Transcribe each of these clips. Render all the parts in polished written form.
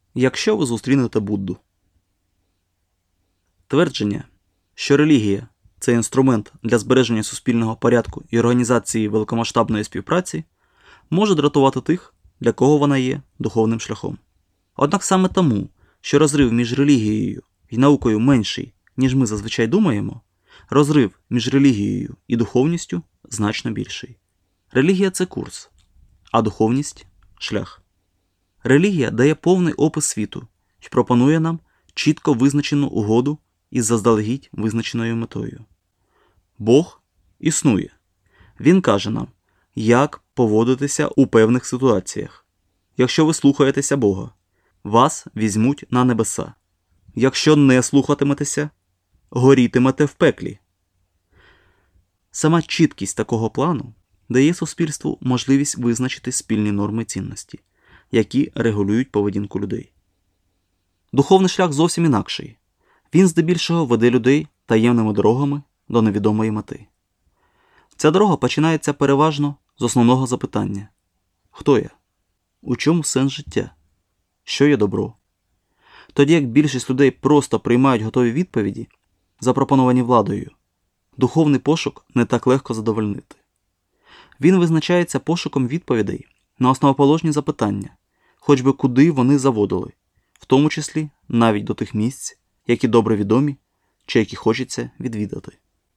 Якщо ви зустрінете Будду. Твердження, що релігія – це інструмент для збереження суспільного порядку і організації великомасштабної співпраці, може дратувати тих, для кого вона є духовним шляхом. Однак саме тому, що розрив між релігією і наукою менший, ніж ми зазвичай думаємо, розрив між релігією і духовністю значно більший. Релігія – це курс, а духовність – шлях. Релігія дає повний опис світу і пропонує нам чітко визначену угоду із заздалегідь визначеною метою. Бог існує. Він каже нам, як поводитися у певних ситуаціях. Якщо ви слухаєтеся Бога, вас візьмуть на небеса. Якщо не слухатиметеся, горітимете в пеклі. Сама чіткість такого плану дає суспільству можливість визначити спільні норми цінності, які регулюють поведінку людей. Духовний шлях зовсім інакший. Він здебільшого веде людей таємними дорогами до невідомої мети. Ця дорога починається переважно з основного запитання: хто я? У чому сенс життя? Що є добро? Тоді як більшість людей просто приймають готові відповіді, запропоновані владою, духовний пошук не так легко задовольнити. Він визначається пошуком відповідей на основоположні запитання, хоч би куди вони заводили, в тому числі навіть до тих місць, які добре відомі чи які хочеться відвідати.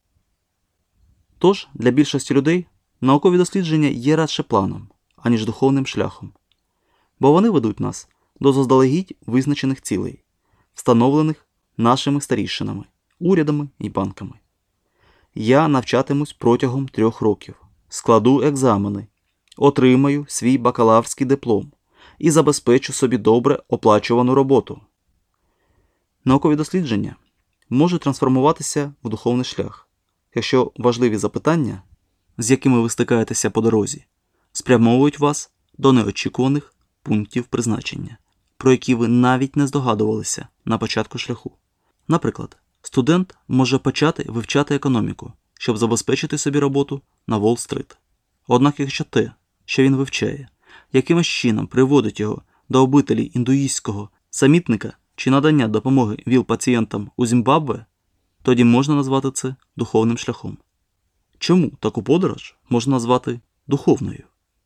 Тож, для більшості людей наукові дослідження є радше планом, аніж духовним шляхом, бо вони ведуть нас до заздалегідь визначених цілей, встановлених нашими старішинами, урядами і банками. Я навчатимусь протягом 3 років, складу екзамени, отримаю свій бакалаврський диплом і забезпечу собі добре оплачувану роботу. Наукові дослідження можуть трансформуватися в духовний шлях, якщо важливі запитання, з якими ви стикаєтеся по дорозі, спрямовують вас до неочікуваних пунктів призначення, про які ви навіть не здогадувалися на початку шляху. Наприклад, студент може почати вивчати економіку, щоб забезпечити собі роботу на Уолл-стріт. Однак якщо те, що він вивчає, якимось чином приводить його до обителі індуїстського самітника чи надання допомоги ВІЛ-пацієнтам у Зімбабве, тоді можна назвати це духовним шляхом. Чому таку подорож можна назвати духовною?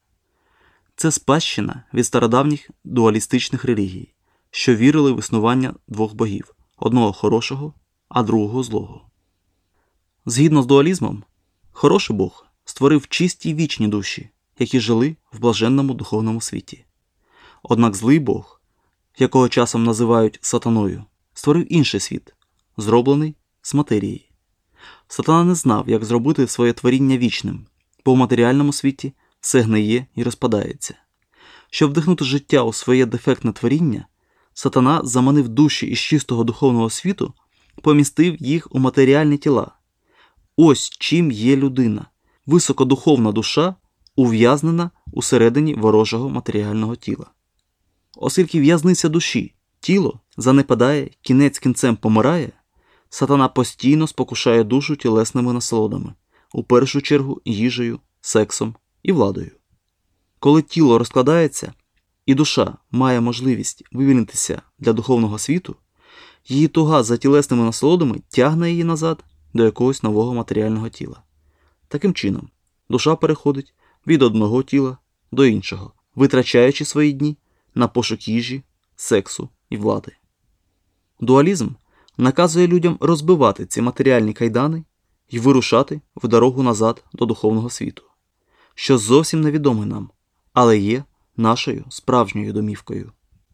Це спадщина від стародавніх дуалістичних релігій, що вірили в існування 2 богів, одного хорошого, а другого злого. Згідно з дуалізмом, хороший Бог створив чисті й вічні душі, які жили в блаженному духовному світі. Однак злий Бог, якого часом називають сатаною, створив інший світ, зроблений з матерії. Сатана не знав, як зробити своє творіння вічним, бо в матеріальному світі все гниє і розпадається. Щоб вдихнути життя у своє дефектне творіння, сатана заманив душі із чистого духовного світу, помістив їх у матеріальні тіла. Ось чим є людина – високодуховна душа, ув'язнена усередині ворожого матеріального тіла. Оскільки в'язниця душі, тіло, занепадає, кінець кінцем помирає, сатана постійно спокушає душу тілесними насолодами, у першу чергу їжею, сексом і владою. Коли тіло розкладається і душа має можливість вивільнитися для духовного світу, її туга за тілесними насолодами тягне її назад до якогось нового матеріального тіла. Таким чином, душа переходить від одного тіла до іншого, витрачаючи свої дні на пошук їжі, сексу і влади. Дуалізм наказує людям розбивати ці матеріальні кайдани і вирушати в дорогу назад до духовного світу, що зовсім невідоме нам, але є нашою справжньою домівкою.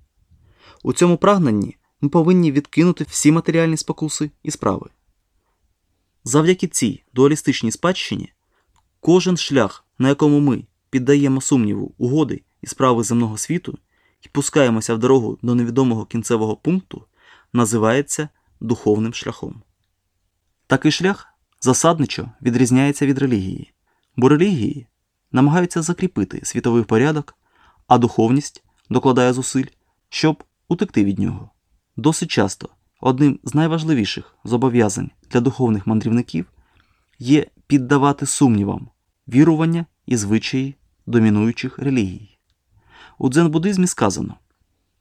У цьому прагненні ми повинні відкинути всі матеріальні спокуси і справи. Завдяки цій дуалістичній спадщині, кожен шлях, на якому ми піддаємо сумніву угоди і справи земного світу і пускаємося в дорогу до невідомого кінцевого пункту, називається духовним шляхом. Такий шлях засадничо відрізняється від релігії, бо релігії намагаються закріпити світовий порядок, а духовність докладає зусиль, щоб утекти від нього. Досить часто одним з найважливіших зобов'язань для духовних мандрівників є піддавати сумнівам вірування і звичаї домінуючих релігій. У дзен-буддизмі сказано: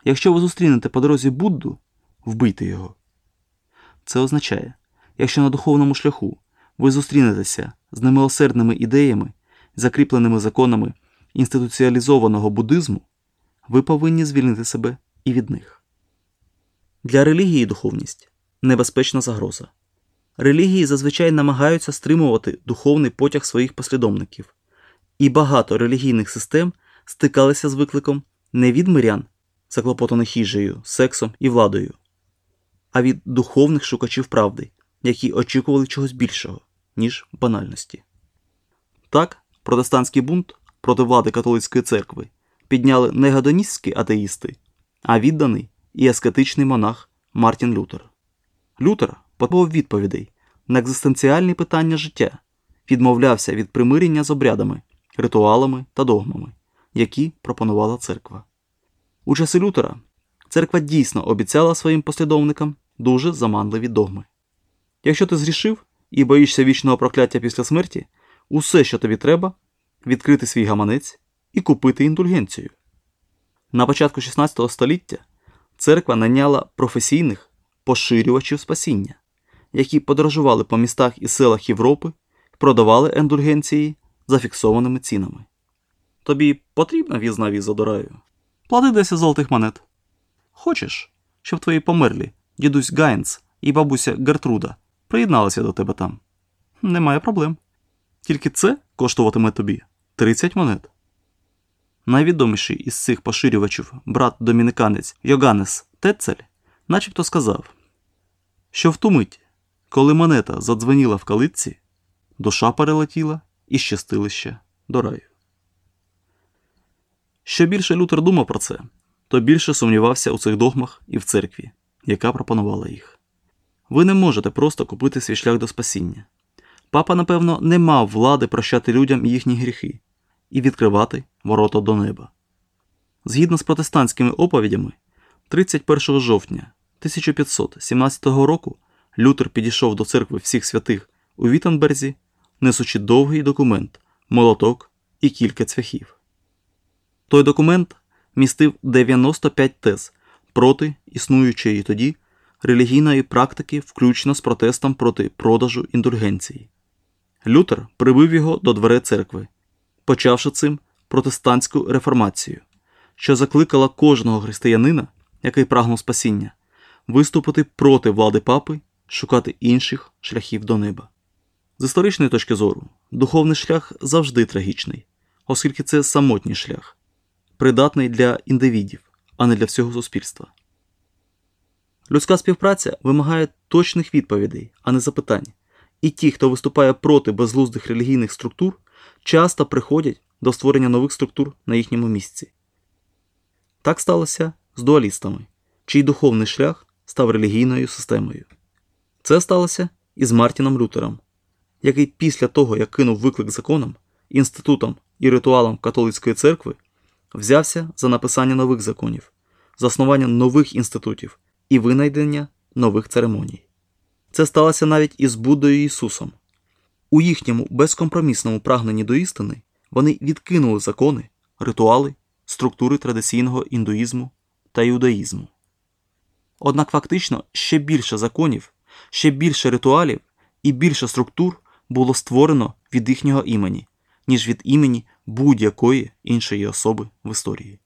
Якщо ви зустрінете по дорозі Будду, вбийте його. Це означає, якщо на духовному шляху ви зустрінетеся з немилосердними ідеями, закріпленими законами інституціалізованого буддизму, ви повинні звільнити себе і від них. Для релігії духовність – небезпечна загроза. Релігії зазвичай намагаються стримувати духовний потяг своїх послідовників, і багато релігійних систем стикалися з викликом не від мирян, заклопотаних їжею, сексом і владою, а від духовних шукачів правди, які очікували чогось більшого, ніж банальності. Так, протестантський бунт проти влади католицької церкви підняли не гадоністські атеїсти, а відданий і аскетичний монах Мартін Лютер. Лютер потребував відповідей на екзистенціальні питання життя, відмовлявся від примирення з обрядами, ритуалами та догмами, які пропонувала церква. У часи Лютера церква дійсно обіцяла своїм послідовникам дуже заманливі догми. Якщо ти згрішив і боїшся вічного прокляття після смерті, усе, що тобі треба – відкрити свій гаманець і купити індульгенцію. На початку 16 століття церква найняла професійних поширювачів спасіння, які подорожували по містах і селах Європи і продавали індульгенції за фіксованими цінами. Тобі потрібна в'їзна віза до раю? Плати 10 золотих монет. Хочеш, щоб твої померлі дідусь Гайнц і бабуся Гертруда приєдналися до тебе там? Немає проблем. Тільки це коштуватиме тобі 30 монет. Найвідоміший із цих поширювачів брат-домініканець Йоганнес Тецель начебто сказав, що в ту мить, коли монета задзвеніла в калитці, душа перелетіла із чистилища до раю. Що більше Лютер думав про це, то більше сумнівався у цих догмах і в церкві, яка пропонувала їх. Ви не можете просто купити свій шлях до спасіння. Папа, напевно, не мав влади прощати людям їхні гріхи і відкривати ворота до неба. Згідно з протестантськими оповідями, 31 жовтня 1517 року Лютер підійшов до церкви всіх святих у Віттенберзі, несучи довгий документ, молоток і кілька цвяхів. Той документ містив 95 тез проти існуючої тоді релігійної практики, включно з протестом проти продажу індульгенції. Лютер прибив його до дверей церкви, почавши цим протестантську реформацію, що закликала кожного християнина, який прагнув спасіння, виступити проти влади папи, шукати інших шляхів до неба. З історичної точки зору, духовний шлях завжди трагічний, оскільки це самотній шлях, придатний для індивідів, а не для всього суспільства. Людська співпраця вимагає точних відповідей, а не запитань. І ті, хто виступає проти безглуздих релігійних структур, часто приходять до створення нових структур на їхньому місці. Так сталося з дуалістами, чий духовний шлях став релігійною системою. Це сталося і з Мартіном Лютером, який після того, як кинув виклик законам, інститутам і ритуалам католицької церкви, взявся за написання нових законів, заснування нових інститутів і винайдення нових церемоній. Це сталося навіть із Буддою і Ісусом. У їхньому безкомпромісному прагненні до істини вони відкинули закони, ритуали, структури традиційного індуїзму та іудаїзму. Однак фактично ще більше законів, ще більше ритуалів і більше структур було створено від їхнього імені, ніж від імені будь-якої іншої особи в історії.